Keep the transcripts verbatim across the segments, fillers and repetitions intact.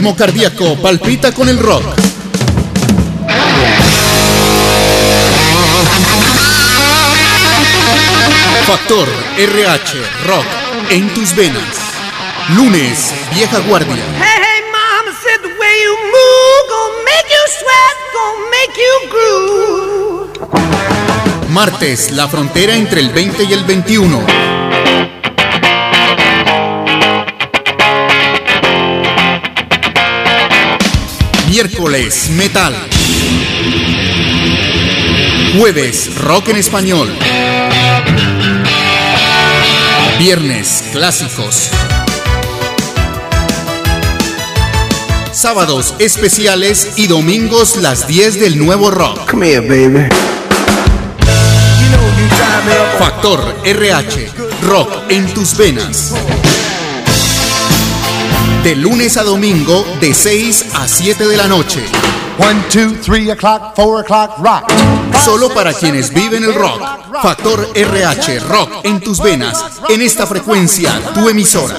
ritmo cardíaco palpita con el rock. Factor R H Rock en tus venas. Lunes, Vieja Guardia. Hey, hey, mama said the way you move gonna make you sweat, gonna make you groove. Martes, La Frontera entre el veinte y el veintiuno. Miércoles, Metal. Jueves, Rock en español. Viernes, Clásicos. Sábados, especiales y domingos, las diez del nuevo rock. Come here, baby. Factor R H, rock en tus venas. De lunes a domingo, de seis a siete de la noche. One, two, three o'clock, four o'clock, rock. Solo para quienes viven el rock. Factor R H, rock en tus venas. En esta frecuencia, tu emisora.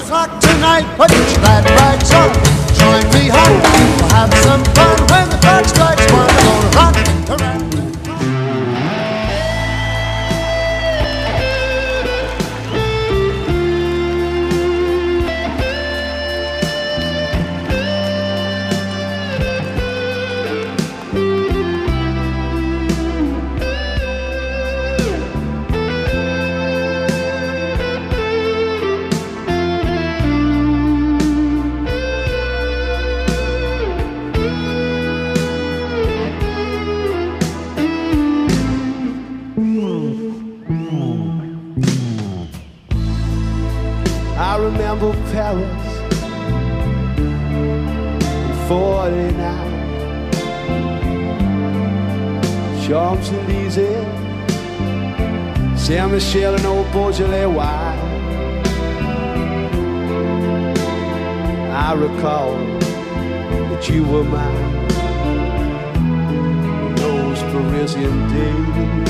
Paris in forty-nine, Champs-Élysées, Saint-Michel and old Beaujolais wine. I recall that you were mine in those Parisian days.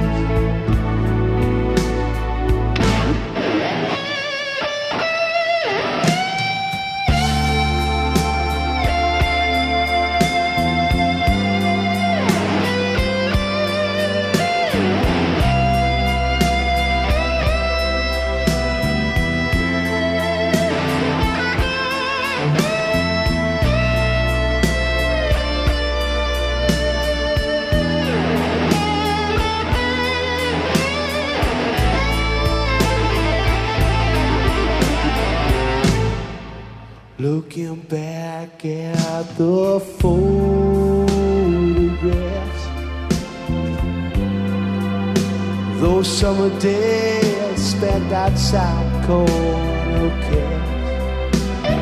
Looking back at the photographs, those summer days spent outside corner cafes.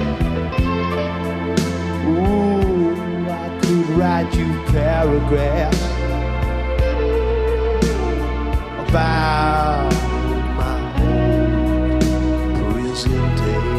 Ooh, I could write you paragraphs about my old prison days.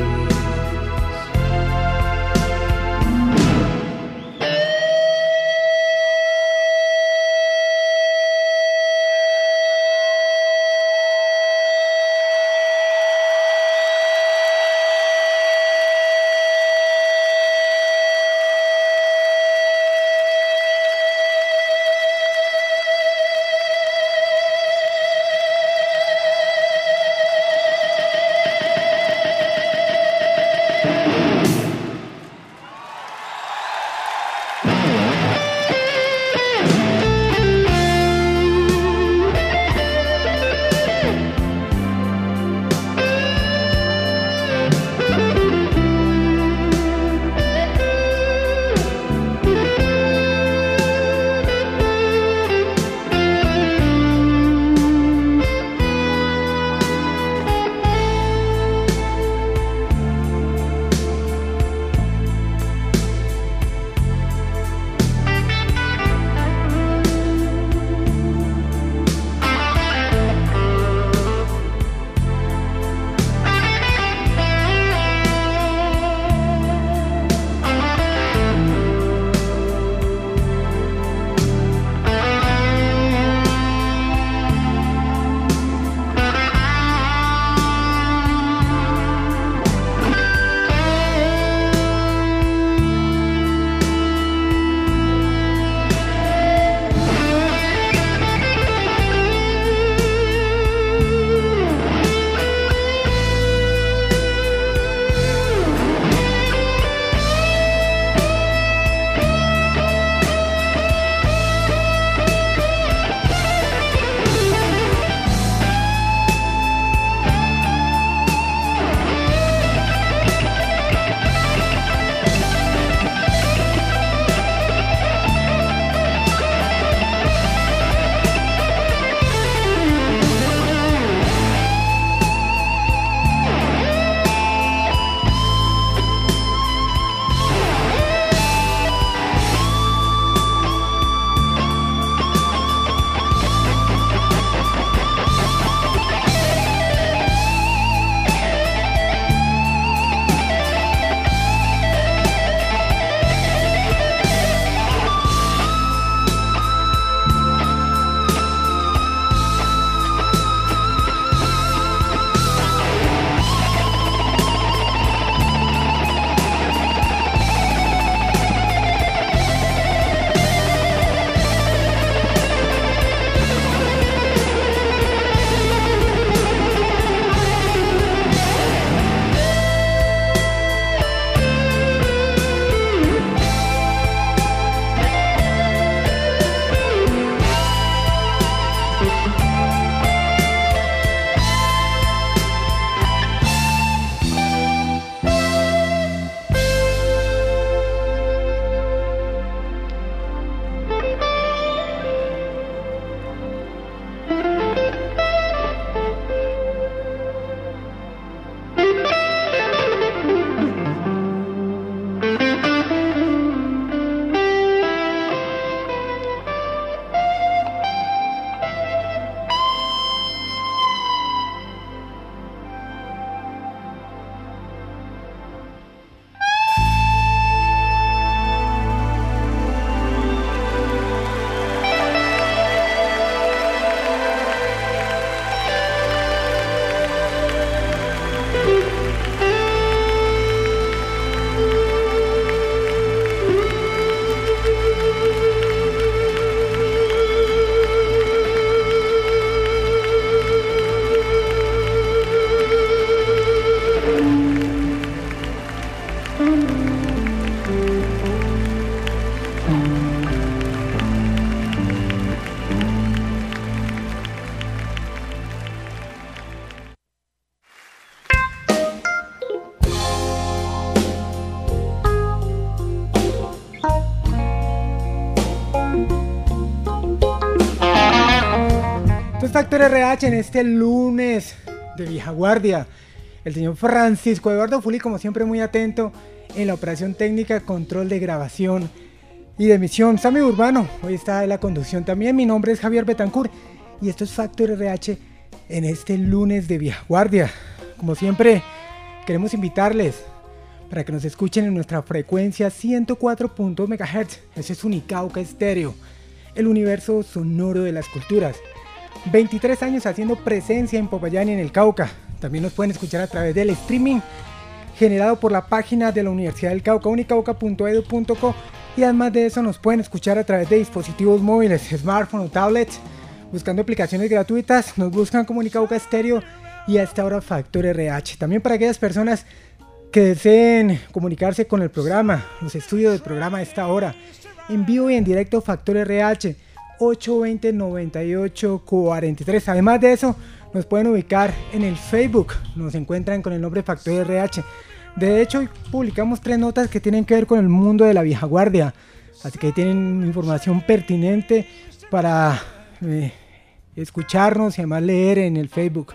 Factor R H en este lunes de vieja guardia. El señor Francisco Eduardo Fuli, como siempre, muy atento en la operación técnica, control de grabación y de emisión. Sammy Urbano, hoy está en la conducción también. Mi nombre es Javier Betancourt y esto es Factor R H en este lunes de vieja guardia. Como siempre, queremos invitarles para que nos escuchen en nuestra frecuencia ciento cuatro punto dos megahertz. Ese es Unicauca Estéreo, el universo sonoro de las culturas. veintitrés años haciendo presencia en Popayán y en el Cauca. También nos pueden escuchar a través del streaming generado por la página de la Universidad del Cauca, unicauca punto edu punto co, y además de eso nos pueden escuchar a través de dispositivos móviles, smartphones o tablets. Buscando aplicaciones gratuitas, nos buscan como Unicauca Estéreo y a esta hora Factor R H. También para aquellas personas que deseen comunicarse con el programa, los estudios del programa a esta hora, en vivo y en directo Factor R H ocho dos cero, nueve ocho cuatro tres. Además de eso, nos pueden ubicar en el Facebook, nos encuentran con el nombre Factor R H. De hecho, hoy publicamos tres notas que tienen que ver con el mundo de la vieja guardia, así que ahí tienen información pertinente para eh, escucharnos y además leer en el Facebook.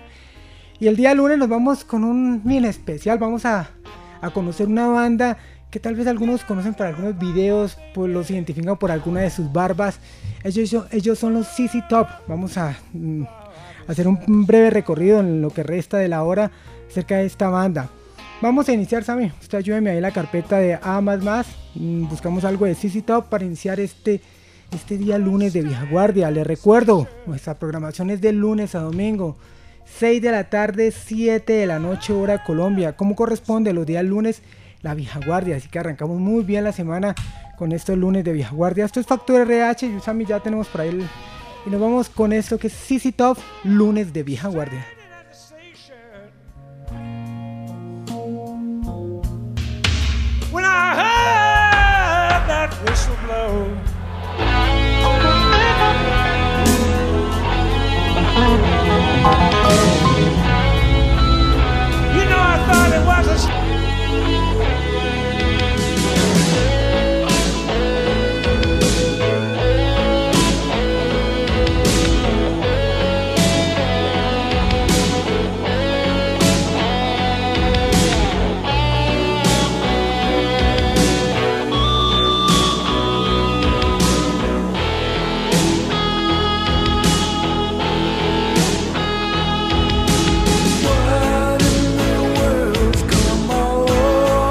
Y el día lunes nos vamos con un bien especial, vamos a, a conocer una banda que tal vez algunos conocen por algunos videos, pues los identifican por alguna de sus barbas. Ellos, ellos son los Z Z Top. Vamos a mm, hacer un breve recorrido en lo que resta de la hora acerca de esta banda. Vamos a iniciar, Sammy, usted ayúdeme ahí en la carpeta de A más más. Mm, buscamos algo de Z Z Top para iniciar este, este día lunes de vieja guardia. Les recuerdo, nuestra programación es de lunes a domingo, seis de la tarde, siete de la noche hora Colombia, como corresponde los días lunes la vieja guardia. Así que arrancamos muy bien la semana con estos lunes de vieja guardia. Esto es Factor R H y Sammy ya tenemos por ahí el, y nos vamos con esto que es Z Z Top, lunes de vieja guardia. When I heard that whistle blow, you know I thought it was a What in the world's come over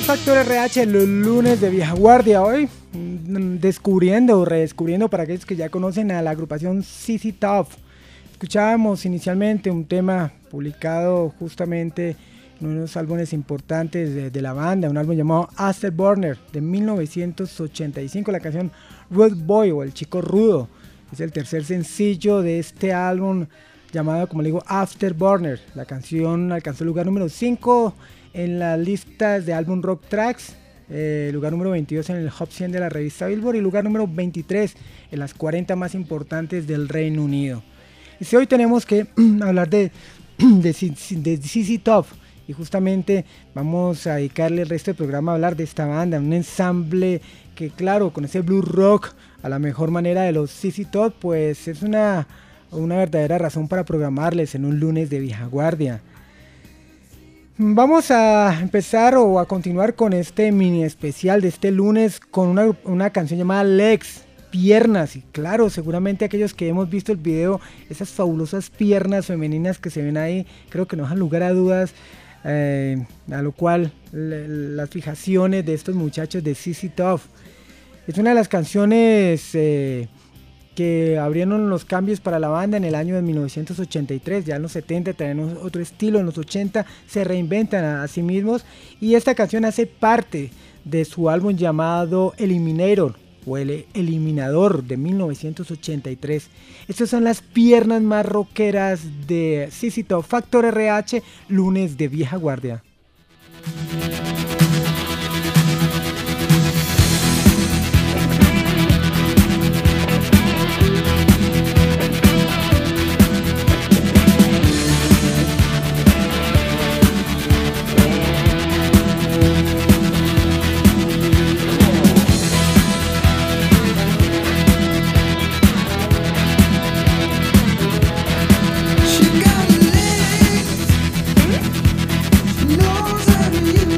Factor R H, los lunes de vieja guardia. Hoy descubriendo o redescubriendo para aquellos que ya conocen a la agrupación Z Z Top. Escuchábamos inicialmente un tema publicado justamente en unos álbumes importantes de, de la banda, un álbum llamado Afterburner de mil novecientos ochenta y cinco, la canción Rude Boy o El Chico Rudo. Es el tercer sencillo de este álbum llamado, como le digo, Afterburner. La canción alcanzó el lugar número cinco en las listas de álbum Rock Tracks, eh, lugar número veintidós en el Hot cien de la revista Billboard y lugar número veintitrés en las cuarenta más importantes del Reino Unido. Y si hoy tenemos que hablar de, de, de Z Z Top, y justamente vamos a dedicarle el resto del programa a hablar de esta banda, un ensamble que, claro, con ese blues rock a la mejor manera de los Z Z Top, pues es una, una verdadera razón para programarles en un lunes de vieja guardia. Vamos a empezar o a continuar con este mini especial de este lunes con una, una canción llamada Legs, piernas. Y claro, seguramente aquellos que hemos visto el video, esas fabulosas piernas femeninas que se ven ahí, creo que no dejan lugar a dudas, eh, a lo cual le, las fijaciones de estos muchachos de Z Z Top. Es una de las canciones eh, que abrieron los cambios para la banda en el año de mil novecientos ochenta y tres, ya en los setenta traen otro estilo, en los ochenta se reinventan a, a sí mismos, y esta canción hace parte de su álbum llamado Eliminator o El Eliminador de mil novecientos ochenta y tres. Estas son las piernas más rockeras de Z Z Top. Factor R H, lunes de vieja guardia. Knows how to use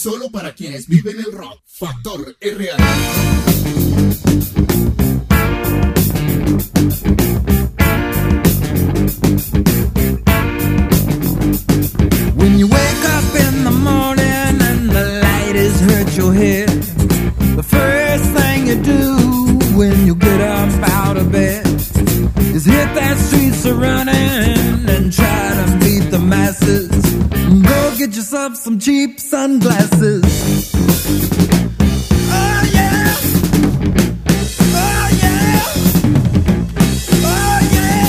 Solo para quienes viven el rock. Factor R H. When you wake up in the morning and the light has hurt your head, the first thing you do when you get up out of bed is hit that streets a running and try to beat the masses. Go get yourself some cheap sunglasses. Oh yeah, oh yeah, oh yeah.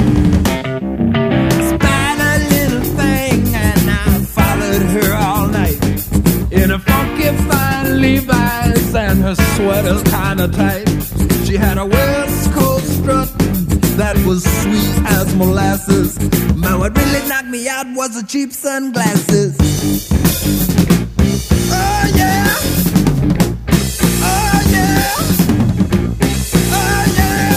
Spied a little thing and I followed her all night in a funky fine Levi's and her sweater's kinda tight. She had a West Coast strut that was sweet as molasses. But what really knocked me out was the cheap sunglasses. Oh yeah, oh yeah, oh yeah.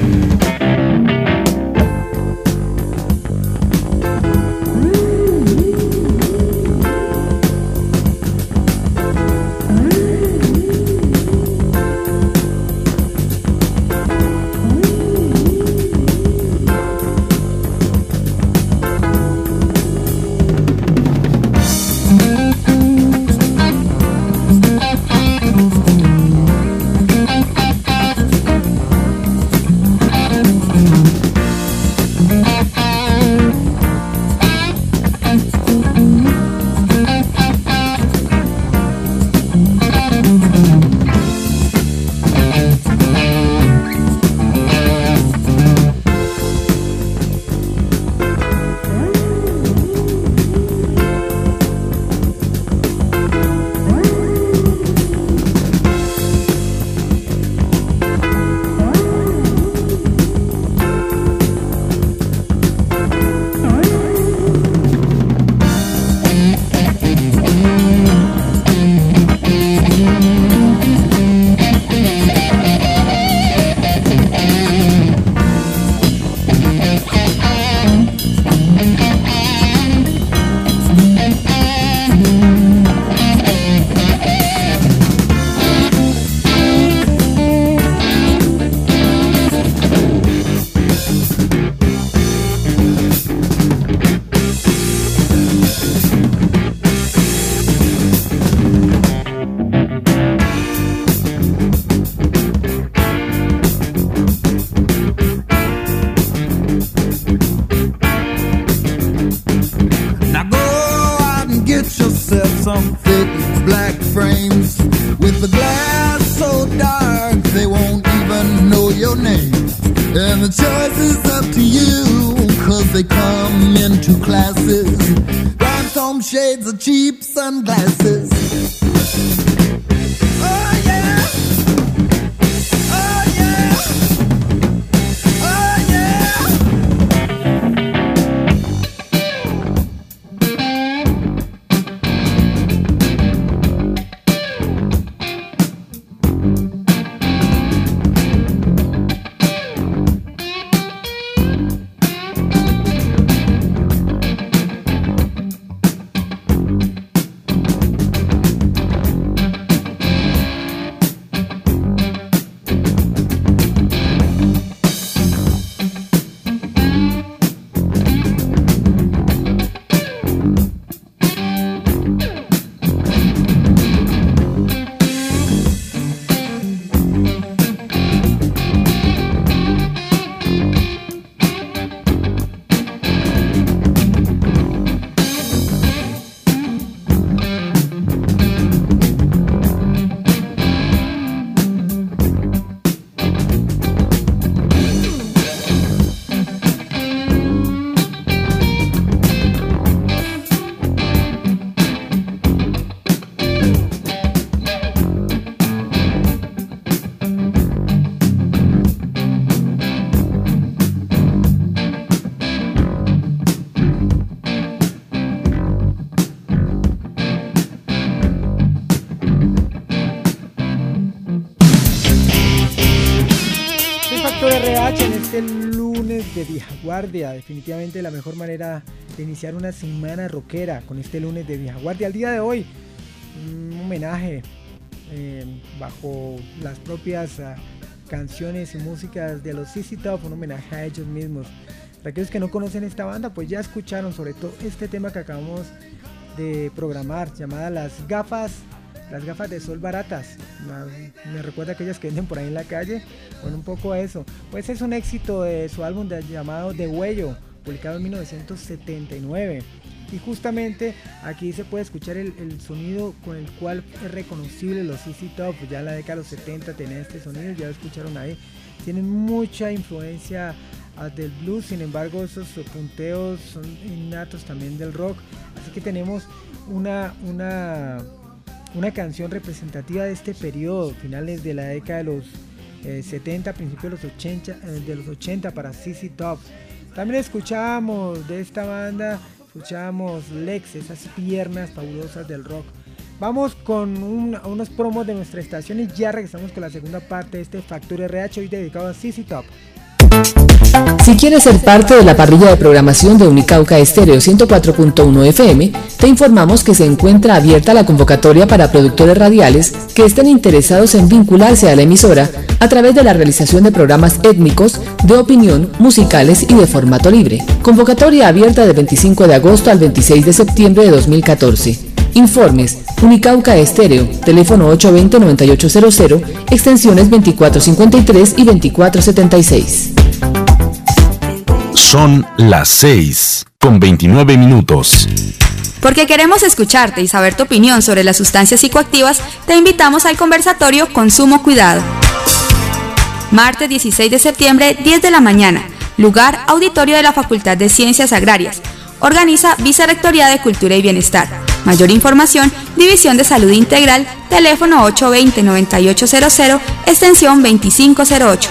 Some thick black frames with the glass so dark they won't even know your name. And the choice is up to you, cause they come in two classes. Rhinestone shades of cheap sunglasses. Oh yeah, oh yeah, oh yeah. R H en este lunes de Vieja Guardia. Definitivamente la mejor manera de iniciar una semana rockera con este lunes de Vieja Guardia. Al día de hoy un homenaje eh, bajo las propias uh, canciones y músicas de los Z Z Top, un homenaje a ellos mismos. Para aquellos que no conocen esta banda, pues ya escucharon sobre todo este tema que acabamos de programar, llamada Las Gafas, las gafas de sol baratas. Me recuerda a aquellas que venden por ahí en la calle. Bueno, un poco a eso. Pues es un éxito de su álbum de, llamado De Huello, publicado en mil novecientos setenta y nueve. Y justamente aquí se puede escuchar el, el sonido con el cual es reconocible los Z Z Top. Ya en la década de los setenta tenían este sonido, ya lo escucharon ahí. Tienen mucha influencia uh, del blues, sin embargo esos punteos son innatos también del rock. Así que tenemos una, una, una canción representativa de este periodo, finales de la década de los eh, setenta, principios de los ochenta, eh, de los ochenta para Z Z Top. También escuchábamos de esta banda, escuchábamos Lex, esas piernas fabulosas del rock. Vamos con un, unos promos de nuestra estación y ya regresamos con la segunda parte de este Factor R H, hoy dedicado a Z Z Top. Si quieres ser parte de la parrilla de programación de Unicauca Estéreo ciento cuatro punto uno F M, te informamos que se encuentra abierta la convocatoria para productores radiales que estén interesados en vincularse a la emisora a través de la realización de programas étnicos, de opinión, musicales y de formato libre. Convocatoria abierta del veinticinco de agosto al veintiséis de septiembre de dos mil catorce. Informes: Unicauca Estéreo, teléfono ocho dos cero, nueve ocho cero cero, extensiones veinticuatro cincuenta y tres y veinticuatro setenta y seis. Son las seis con veintinueve minutos. Porque queremos escucharte y saber tu opinión sobre las sustancias psicoactivas, te invitamos al conversatorio Consumo Cuidado. Martes dieciséis de septiembre, diez de la mañana. Lugar: Auditorio de la Facultad de Ciencias Agrarias. Organiza Vicerrectoría de Cultura y Bienestar. Mayor información: División de Salud Integral, teléfono ocho dos cero, nueve ocho cero cero, extensión veinticinco cero ocho.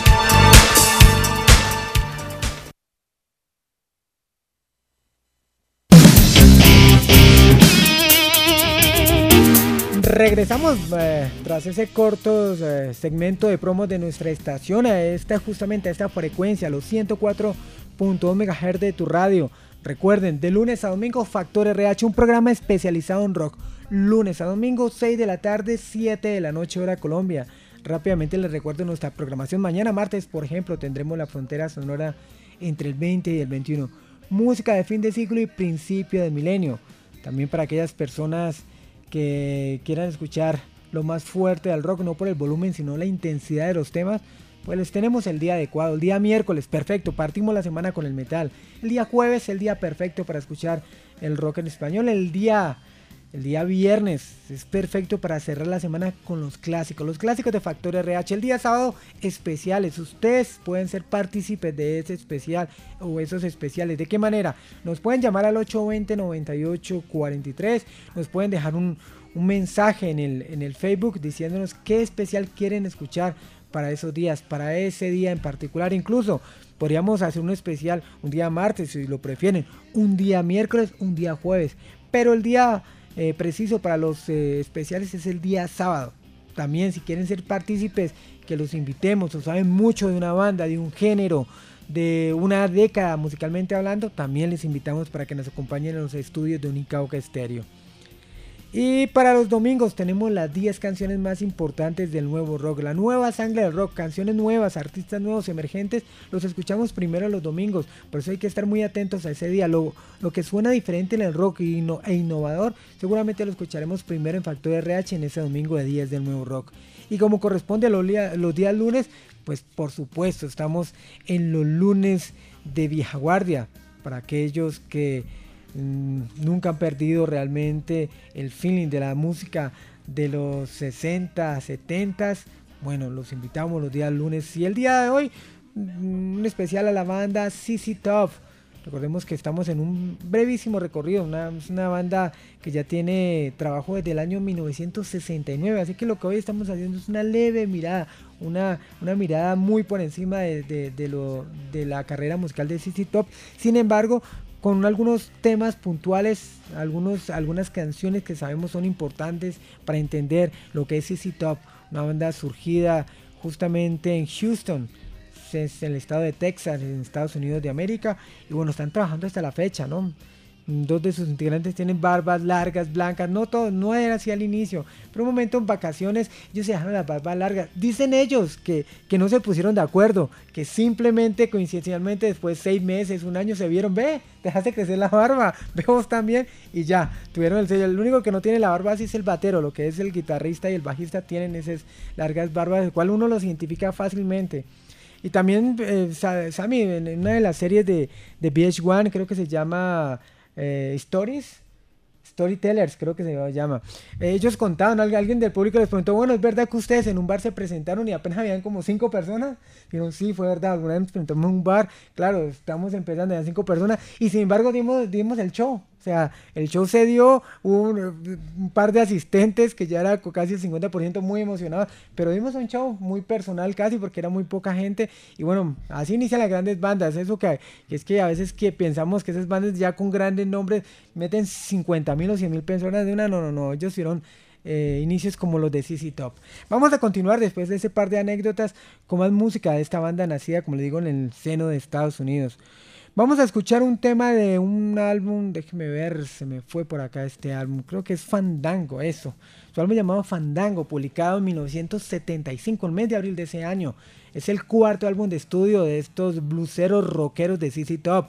Regresamos eh, tras ese corto eh, segmento de promos de nuestra estación a esta, justamente a esta frecuencia, los ciento cuatro punto dos megahertz de tu radio. Recuerden, de lunes a domingo, Factor R H, un programa especializado en rock. Lunes a domingo, seis de la tarde, siete de la noche, hora Colombia. Rápidamente les recuerdo nuestra programación. Mañana martes, por ejemplo, tendremos la frontera sonora entre el veinte y el veintiuno. Música de fin de siglo y principio de milenio. También para aquellas personas que quieran escuchar lo más fuerte del rock, no por el volumen, sino la intensidad de los temas, pues les tenemos el día adecuado. El día miércoles, perfecto, partimos la semana con el metal. El día jueves, el día perfecto para escuchar el rock en español. El día, el día viernes es perfecto para cerrar la semana con los clásicos, los clásicos de Factor R H. El día sábado, especiales. Ustedes pueden ser partícipes de ese especial o esos especiales. ¿De qué manera? Nos pueden llamar al ocho dos cero, nueve ocho cuatro tres, nos pueden dejar un, un mensaje en el, en el Facebook diciéndonos qué especial quieren escuchar para esos días, para ese día en particular. Incluso podríamos hacer un especial un día martes, si lo prefieren, un día miércoles, un día jueves, pero el día eh, preciso para los eh, especiales es el día sábado. También, si quieren ser partícipes, que los invitemos, o saben mucho de una banda, de un género, de una década musicalmente hablando, también les invitamos para que nos acompañen en los estudios de Unicauca Estéreo. Y para los domingos tenemos las diez canciones más importantes del nuevo rock, la nueva sangre del rock, canciones nuevas, artistas nuevos, emergentes, los escuchamos primero los domingos, por eso hay que estar muy atentos a ese día. Lo, lo que suena diferente en el rock e innovador, seguramente lo escucharemos primero en Factor R H en ese domingo de diez del nuevo rock. Y como corresponde a los, los días lunes, pues por supuesto estamos en los lunes de vieja guardia, para aquellos que nunca han perdido realmente el feeling de la música de los sesenta, setenta. Bueno, los invitamos los días lunes. Y el día de hoy, un especial a la banda Z Z Top. Recordemos que estamos en un brevísimo recorrido, una, es una banda que ya tiene trabajo desde el año mil novecientos sesenta y nueve, así que lo que hoy estamos haciendo es una leve mirada, una, una mirada muy por encima de, de, de, lo, de la carrera musical de Z Z Top. Sin embargo, con algunos temas puntuales, algunos, algunas canciones que sabemos son importantes para entender lo que es Z Z Top, una banda surgida justamente en Houston, es el estado de Texas, en Estados Unidos de América, y bueno, están trabajando hasta la fecha, ¿no? Dos de sus integrantes tienen barbas largas, blancas, no todo, no era así al inicio. Pero un momento en vacaciones ellos se dejaron las barbas largas. Dicen ellos que, que no se pusieron de acuerdo, que simplemente coincidencialmente después de seis meses, un año se vieron, ve, dejaste crecer la barba, ve vos también, y ya, tuvieron el sello. El único que no tiene la barba así es el batero, lo que es el guitarrista y el bajista tienen esas largas barbas, el cual uno los identifica fácilmente. Y también, eh, Sammy, en una de las series de, de V H uno, creo que se llama eh, Stories, Storytellers, creo que se llama. Eh, ellos contaban, alguien del público les preguntó, bueno, ¿es verdad que ustedes en un bar se presentaron y apenas habían como cinco personas? Dijeron, sí, fue verdad, alguna vez nos presentamos en un bar, claro, estamos empezando, habían cinco personas, y sin embargo dimos, dimos el show. O sea, el show se dio, hubo un, un par de asistentes que ya era casi el cincuenta por ciento muy emocionados, pero dimos un show muy personal casi porque era muy poca gente y bueno, así inician las grandes bandas, eso que, que es que a veces que pensamos que esas bandas ya con grandes nombres meten cincuenta mil o cien mil personas de una, no, no, no, ellos fueron eh, inicios como los de Z Z Top. Vamos a continuar después de ese par de anécdotas con más música de esta banda nacida, como le digo, en el seno de Estados Unidos. Vamos a escuchar un tema de un álbum, déjeme ver, se me fue por acá este álbum, creo que es Fandango, eso. Su álbum llamado Fandango, publicado en mil novecientos setenta y cinco, el mes de abril de ese año. Es el cuarto álbum de estudio de estos blueseros rockeros de Z Z Top.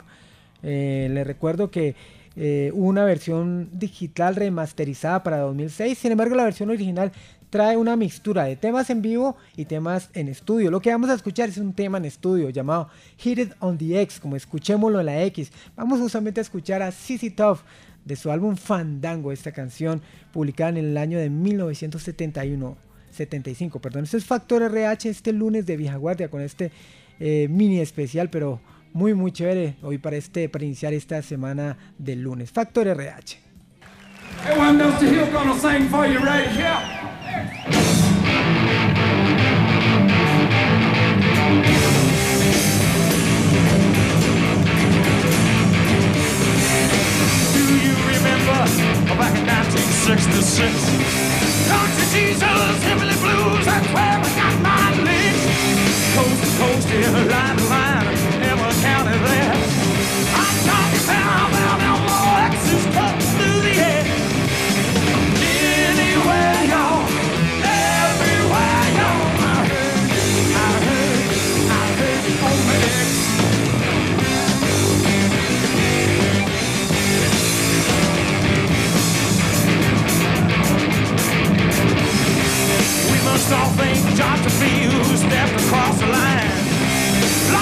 Eh, les recuerdo que eh, hubo una versión digital remasterizada para dos mil seis, sin embargo la versión original trae una mixtura de temas en vivo y temas en estudio. Lo que vamos a escuchar es un tema en estudio llamado Hit It on the X, como escuchémoslo en la X. Vamos justamente a escuchar a Z Z Top de su álbum Fandango, esta canción publicada en el año de mil novecientos setenta y uno, setenta y cinco, perdón. Este es Factor R H este lunes de Vieja Guardia con este eh, mini especial, pero muy muy chévere hoy para, este, para iniciar esta semana del lunes. Factor R H. Hey, Mister Hill gonna sing for you right here. Do you remember back in nineteen sixty-six? Country Jesus, Heavenly Blues, that's where I got my licks. Coast to coast, here, line to line, every county there. I'm talking about, about, about more X's cut through the air. Anywhere, y'all, everywhere, y'all. I heard, I heard, I heard you on my ex. We must all thank John Field who stepped across the line.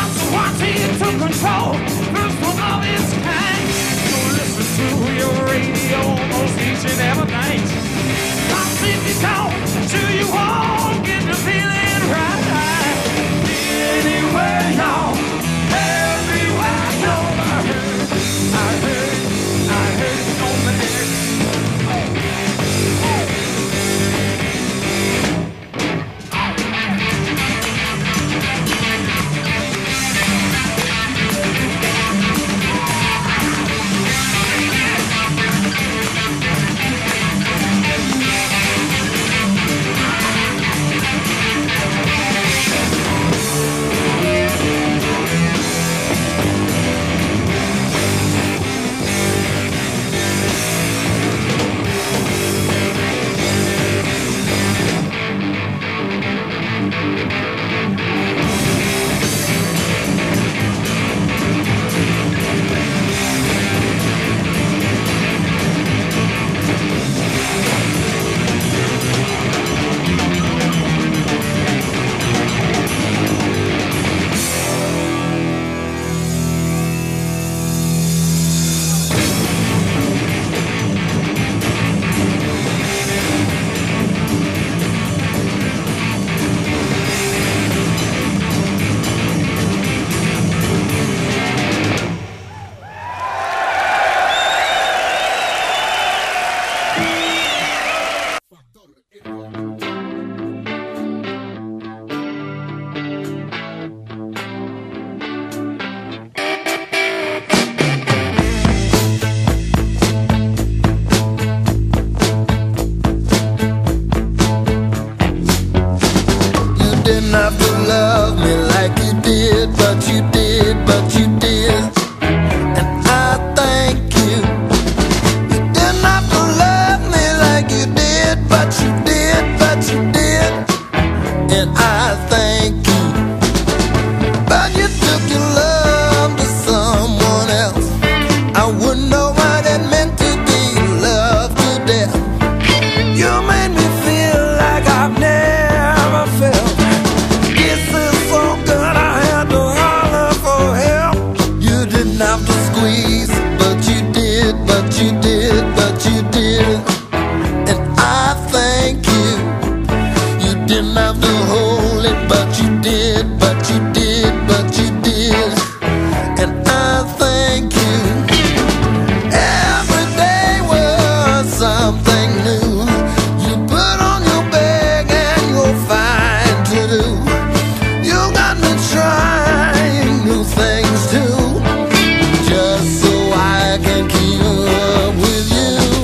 can't keep up with you.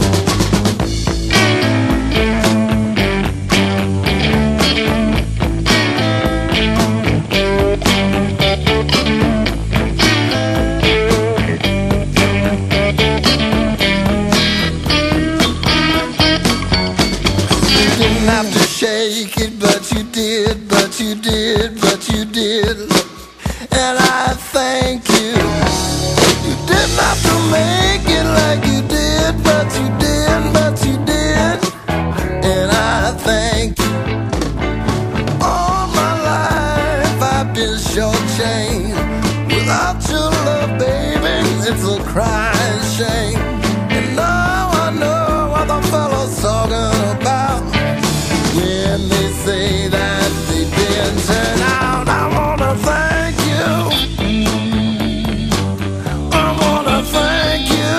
Have to shake it, but you did, but you did, but you did, and I thank you. You didn't have to make it like you did, but you did, but you did, and I thank you. All my life I've been shortchanged. Without your love, baby, it's a crying shame. And now I know what the fellow's talking about when they say that they didn't turn out. I wanna thank you. I wanna thank you.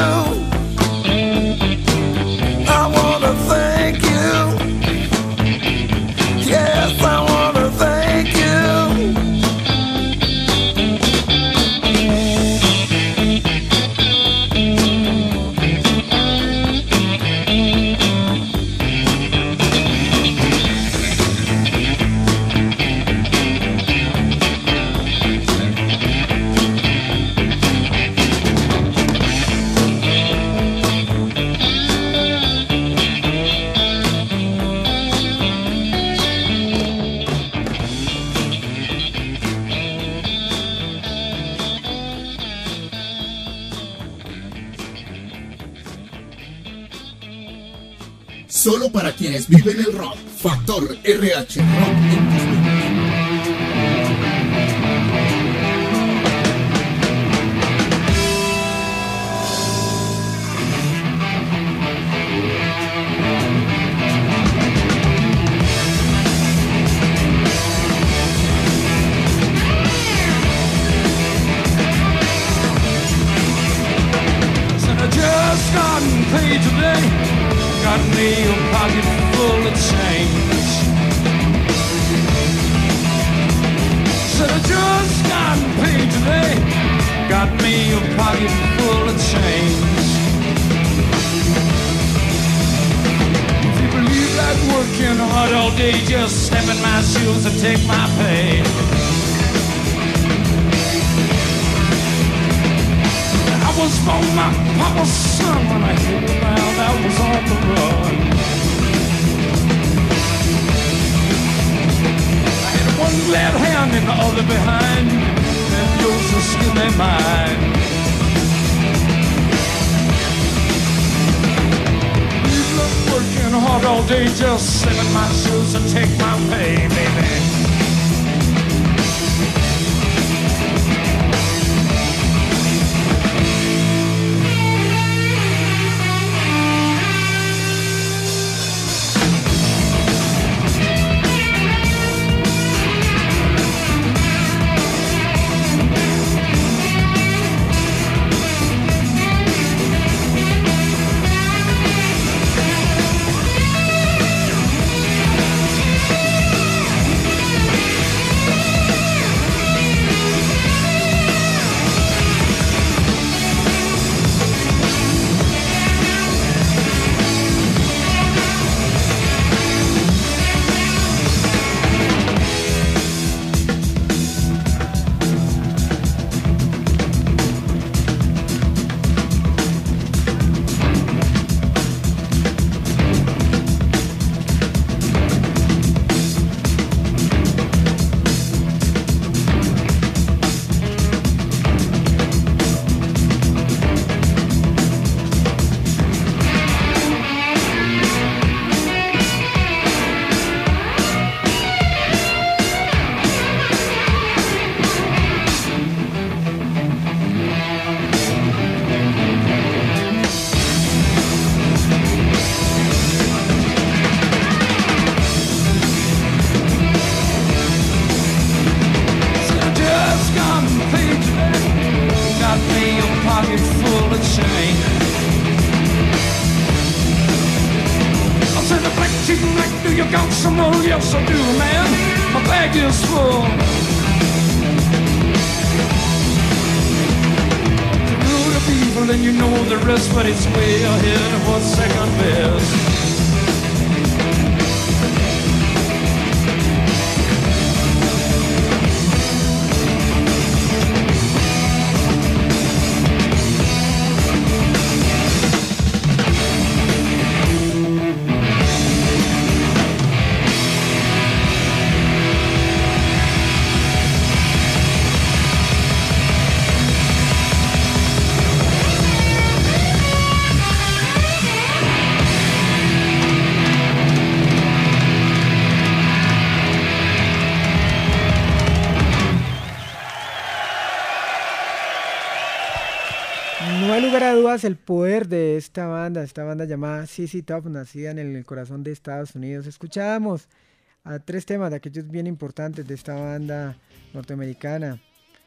I wanna thank you. Yes, I wanna thank you. Solo para quienes viven el rock. Factor R H Rock en tus venas. Just gotten paid today, got me a pocket full of change. Said I just gotten paid today, got me a pocket full of change. If you believe that working hard all day, just step in my shoes and take my pay. I was for my papa's son when I hit around, I was on the run. I had one glad hand and the other behind, and yours will still be mine. Leave love working hard all day, just sell in my shoes and take my pay, baby. got some more, yes I do, man. My bag is full. The root of evil then you know the rest, but it's way ahead of what's second best. El poder de esta banda, esta banda llamada Z Z Top, nacida en el corazón de Estados Unidos. Escuchábamos a tres temas de aquellos bien importantes de esta banda norteamericana.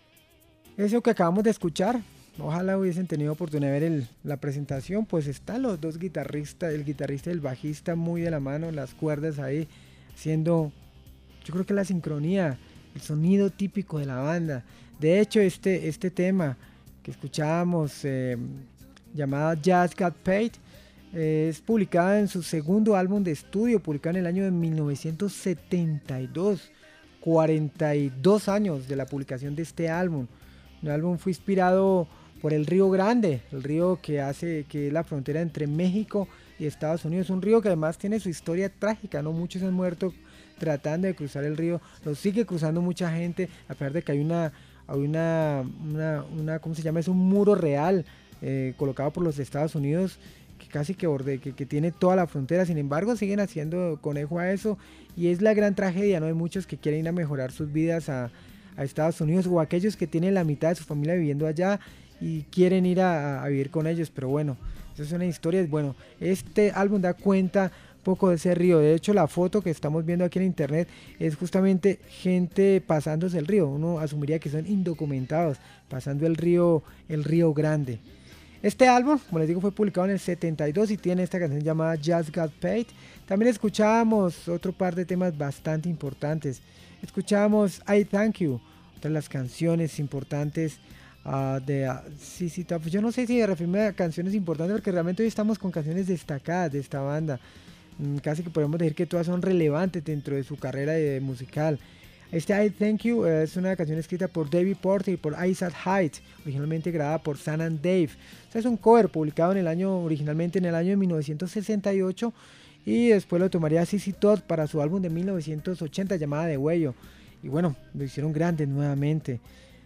Eso que acabamos de escuchar, ojalá hubiesen tenido oportunidad de ver el, la presentación, pues están los dos guitarristas, el guitarrista y el bajista muy de la mano, las cuerdas ahí, haciendo, yo creo que la sincronía, el sonido típico de la banda. De hecho, este, este tema que escuchábamos, eh, llamada Just Got Paid, eh, es publicada en su segundo álbum de estudio, publicado en el año de mil novecientos setenta y dos, cuarenta y dos años de la publicación de este álbum. El álbum fue inspirado por el Río Grande, el río que hace que es la frontera entre México y Estados Unidos, un río que además tiene su historia trágica, ¿no? Muchos han muerto tratando de cruzar el río, lo sigue cruzando mucha gente, a pesar de que hay una, hay una, una, una ¿cómo se llama? Es un muro real, Eh, colocado por los Estados Unidos que casi que, borde, que, que tiene toda la frontera. Sin embargo, siguen haciendo conejo a eso y es la gran tragedia, ¿no? Hay muchos que quieren ir a mejorar sus vidas a, a Estados Unidos, o aquellos que tienen la mitad de su familia viviendo allá y quieren ir a, a vivir con ellos, pero bueno, eso es una historia. Bueno, este álbum da cuenta un poco de ese río. De hecho, la foto que estamos viendo aquí en internet es justamente gente pasándose el río. Uno asumiría que son indocumentados pasando el río, el río Grande. Este álbum, como les digo, fue publicado en el setenta y dos y tiene esta canción llamada Just Got Paid. También escuchábamos otro par de temas bastante importantes. Escuchábamos I Thank You, otra de las canciones importantes uh, de uh, Z Z Top. Yo no sé si referirme a canciones importantes, porque realmente hoy estamos con canciones destacadas de esta banda. Mm, casi que podemos decir que todas son relevantes dentro de su carrera de, de musical. Este I Thank You eh, es una canción escrita por David Porter y por Isaac Hyde, originalmente grabada por Sam and Dave. O sea, es un cover publicado en el año, originalmente en el año de mil novecientos sesenta y ocho, y después lo tomaría Z Z Top para su álbum de mil novecientos ochenta llamada The Huello. Y bueno, lo hicieron grande nuevamente.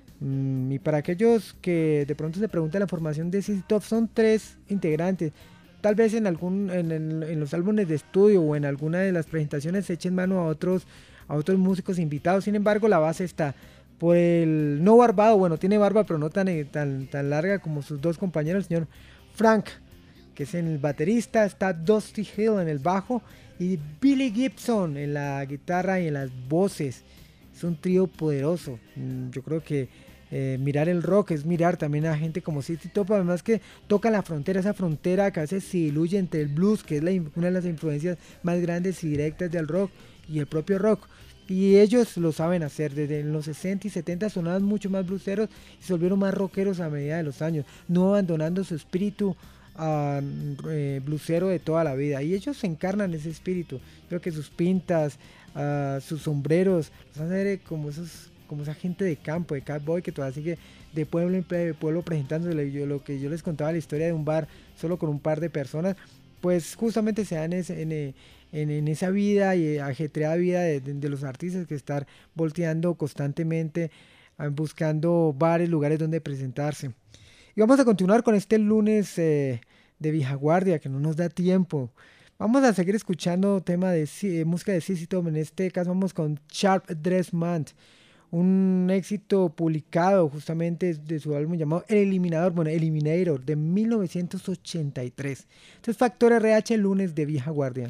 Mm, y para aquellos que de pronto se preguntan la formación de Z Z Top, son tres integrantes. Tal vez en, algún, en, en, en los álbumes de estudio o en alguna de las presentaciones se echen mano a otros a otros músicos invitados. Sin embargo, la base está por el no barbado, bueno, tiene barba pero no tan, tan, tan larga como sus dos compañeros, el señor Frank, que es el baterista, está Dusty Hill en el bajo y Billy Gibson en la guitarra y en las voces. Es un trío poderoso. Yo creo que eh, mirar el rock es mirar también a gente como Z Z Top, además que toca la frontera, esa frontera que a veces se diluye entre el blues, que es la, una de las influencias más grandes y directas del rock, y el propio rock, y ellos lo saben hacer. Desde los sesenta y setenta sonaban mucho más bluseros y se volvieron más rockeros a medida de los años, no abandonando su espíritu uh, eh, blusero de toda la vida, y ellos encarnan ese espíritu. Creo que sus pintas, uh, sus sombreros, los hacen ver como esos, como esa gente de campo, de cowboy, que todavía sigue de pueblo en pueblo presentándole. Yo, lo que yo les contaba, la historia de un bar solo con un par de personas, pues justamente se dan en, en, en, en esa vida y ajetreada vida de, de, de los artistas, que estar volteando constantemente, buscando bares, lugares donde presentarse. Y vamos a continuar con este lunes eh, de vieja guardia, que no nos da tiempo. Vamos a seguir escuchando tema de eh, música de Z Z Top. En este caso vamos con Sharp Dressed Man, un éxito publicado justamente de su álbum llamado El Eliminador, bueno, Eliminator, de mil novecientos ochenta y tres. Este es Factor R H, lunes de vieja guardia.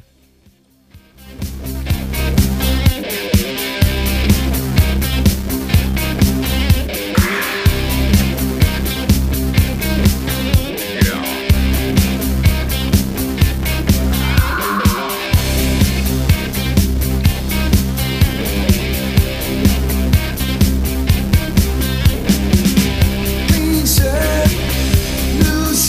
New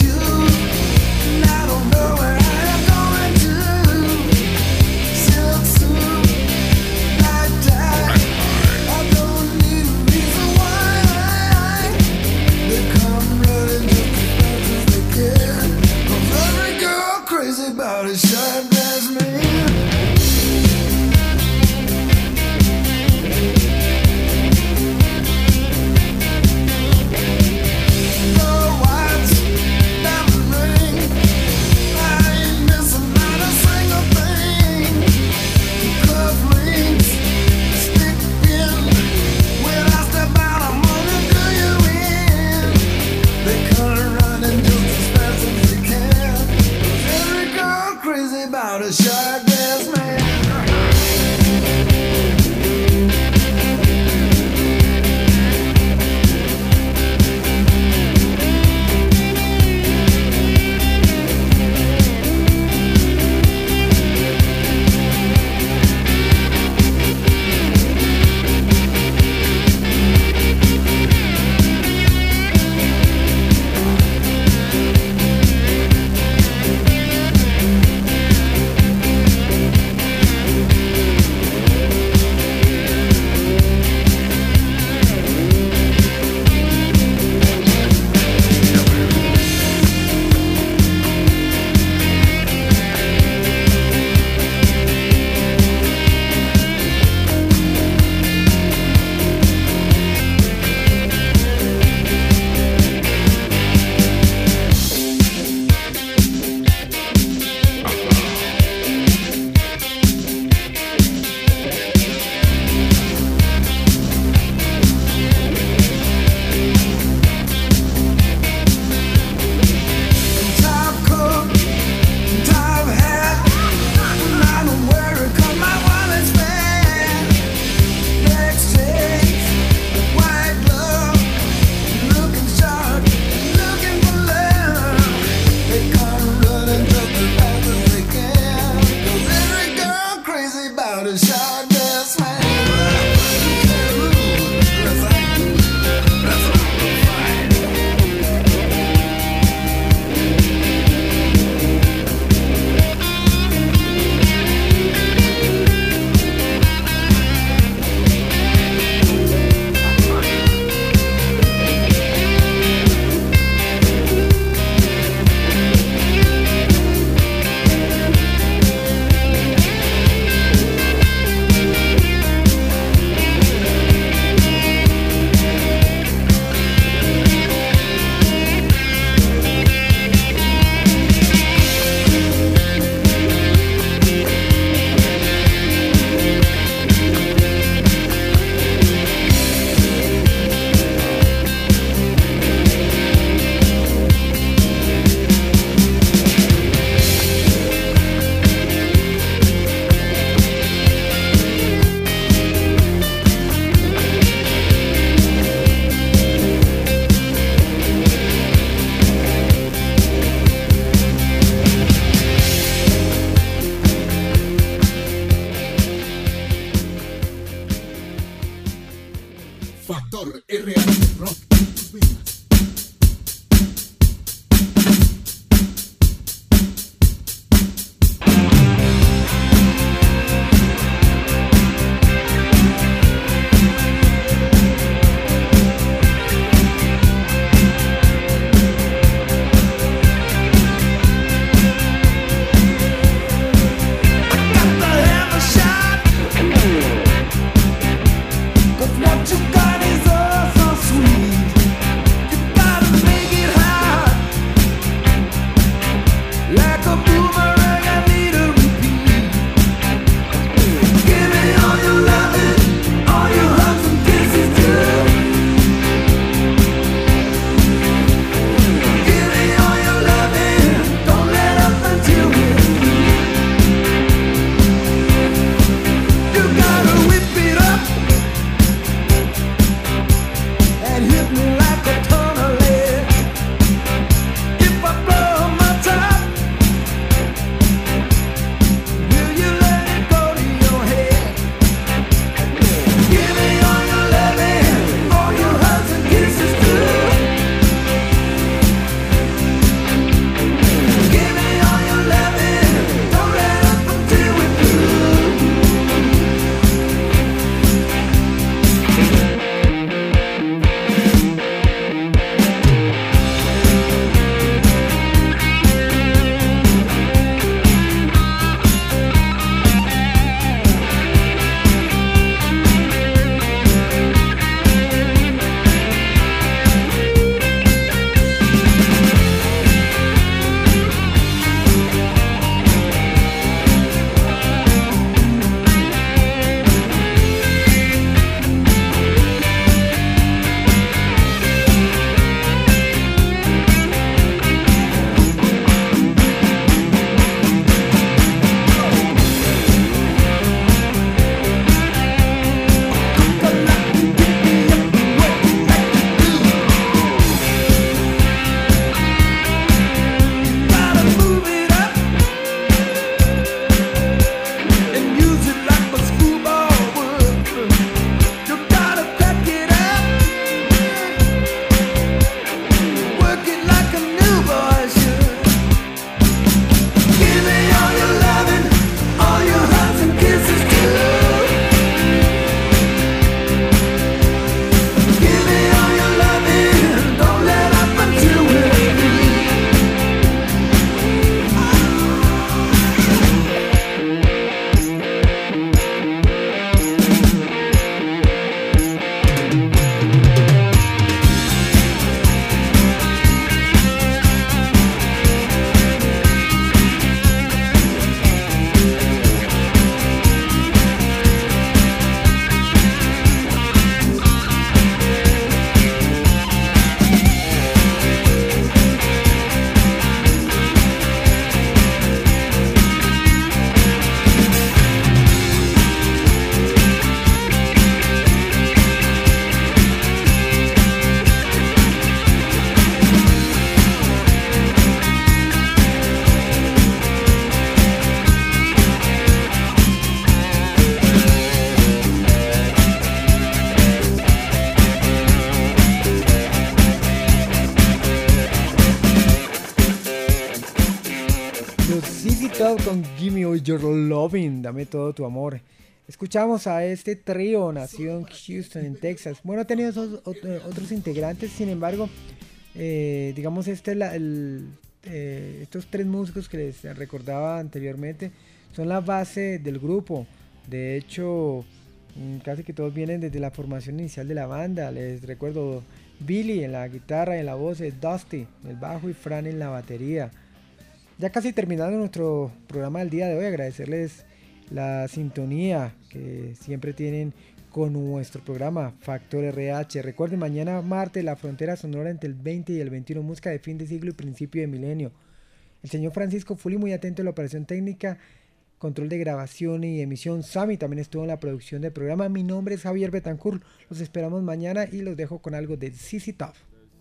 Los Z Z Top con Gimme All Your Lovin', dame todo tu amor. Escuchamos a este trío nacido en Houston, en Texas. Bueno, ha tenido esos, otros integrantes, sin embargo, eh, digamos, este es la, el, eh, estos tres músicos que les recordaba anteriormente son la base del grupo. De hecho, casi que todos vienen desde la formación inicial de la banda. Les recuerdo Billy en la guitarra y en la voz, Dusty en el bajo y Fran en la batería. Ya casi terminando nuestro programa del día de hoy, agradecerles la sintonía que siempre tienen con nuestro programa Factor R H. Recuerden, mañana martes la frontera sonora entre el veinte y el veintiuno, música de fin de siglo y principio de milenio. El señor Francisco Fuli muy atento a la operación técnica, control de grabación y emisión. Sammy también estuvo en la producción del programa. Mi nombre es Javier Betancourt, los esperamos mañana y los dejo con algo de Z Z Top.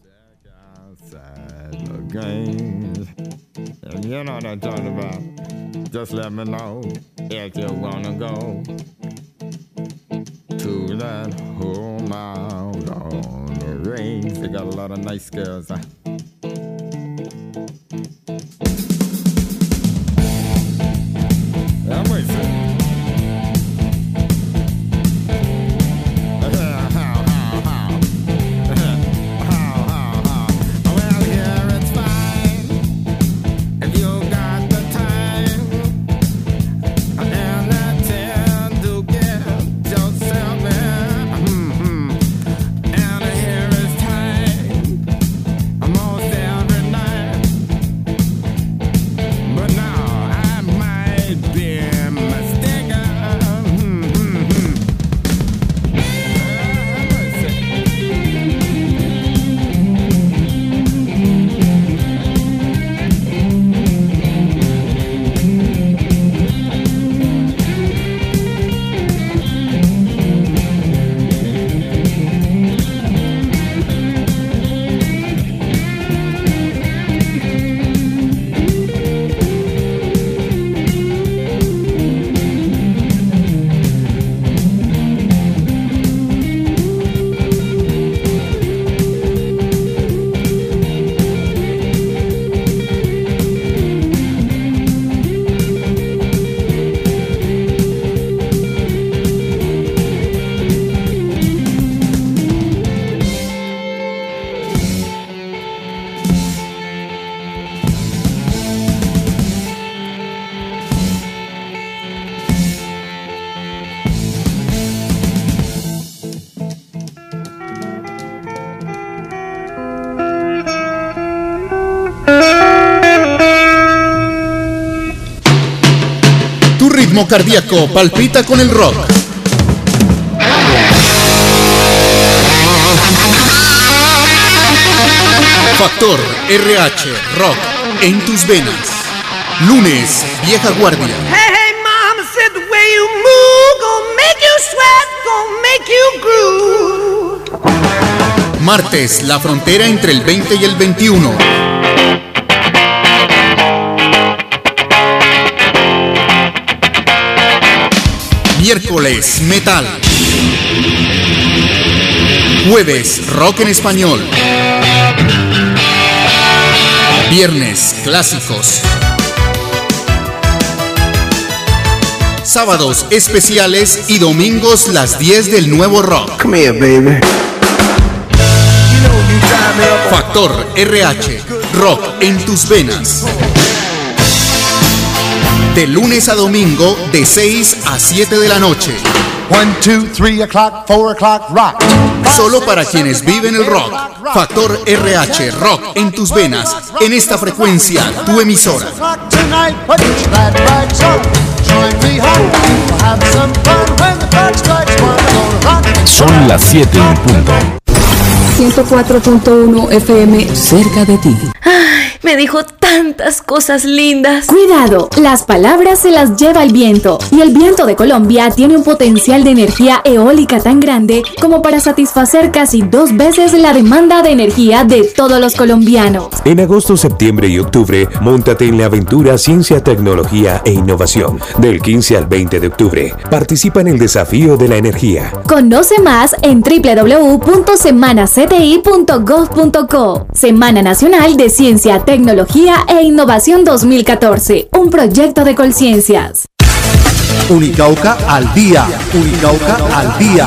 And you know what I'm talking about. Just let me know if you wanna go to that home out on the range. They got a lot of nice girls. Huh? I'm waiting. ritmo cardíaco palpita con el rock. Factor R H Rock en tus venas. Lunes, Vieja Guardia. Hey, hey, mama said the way you move gonna make you sweat, gonna make you groove. Martes, la frontera entre el veinte y el veintiuno. Miércoles, metal. Jueves, rock en español. Viernes, clásicos. Sábados, especiales y domingos, las diez del nuevo rock. Come here, baby. Factor R H, rock en tus venas. De lunes a domingo, de seis a siete de la noche. One, two, three o'clock, four o'clock, rock. Solo para quienes viven el rock. Factor R H, rock en tus venas. En esta frecuencia, tu emisora. Son las siete en punto. ciento cuatro punto uno F M, cerca de ti. Ay, me dijo tantas cosas lindas. Cuidado, las palabras se las lleva el viento. Y el viento de Colombia tiene un potencial de energía eólica tan grande como para satisfacer casi dos veces la demanda de energía de todos los colombianos. En agosto, septiembre y octubre, móntate en la aventura Ciencia, Tecnología e Innovación. Del quince al veinte de octubre, participa en el desafío de la energía. Conoce más en doble u doble u doble u punto semana c t i punto gov punto co. Semana Nacional de Ciencia, Tecnología Tecnología e Innovación dos mil catorce, un proyecto de Colciencias. Unicauca al día, Unicauca al día.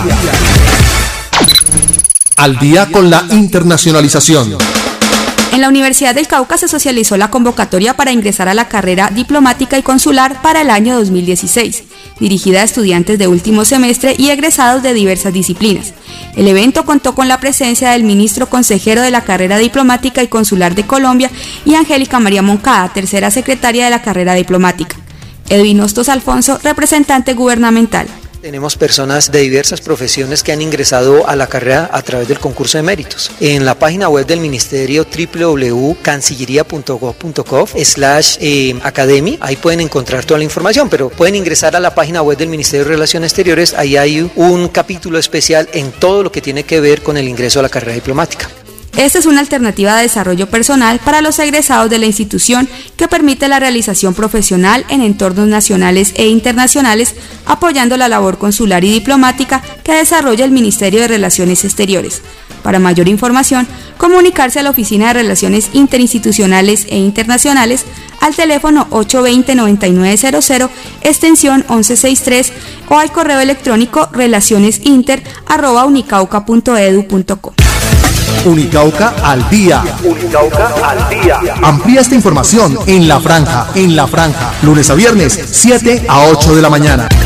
Al día con la internacionalización. En la Universidad del Cauca se socializó la convocatoria para ingresar a la carrera diplomática y consular para el año dos mil dieciséis, dirigida a estudiantes de último semestre y egresados de diversas disciplinas. El evento contó con la presencia del ministro consejero de la carrera diplomática y consular de Colombia y Angélica María Moncada, tercera secretaria de la carrera diplomática. Edwin Hostos Alfonso, representante gubernamental. Tenemos personas de diversas profesiones que han ingresado a la carrera a través del concurso de méritos. En la página web del Ministerio doble u doble u doble u punto cancillería punto gov punto co slash academy, ahí pueden encontrar toda la información, pero pueden ingresar a la página web del Ministerio de Relaciones Exteriores, ahí hay un capítulo especial en todo lo que tiene que ver con el ingreso a la carrera diplomática. Esta es una alternativa de desarrollo personal para los egresados de la institución que permite la realización profesional en entornos nacionales e internacionales, apoyando la labor consular y diplomática que desarrolla el Ministerio de Relaciones Exteriores. Para mayor información, comunicarse a la Oficina de Relaciones Interinstitucionales e Internacionales al teléfono ocho dos cero, nueve nueve cero cero, extensión once sesenta y tres o al correo electrónico relacionesinter arroba unicauca punto edu punto co. Unicauca al día. Unicauca al día. Amplía esta información en La Franja, en La Franja, lunes a viernes, siete a ocho de la mañana.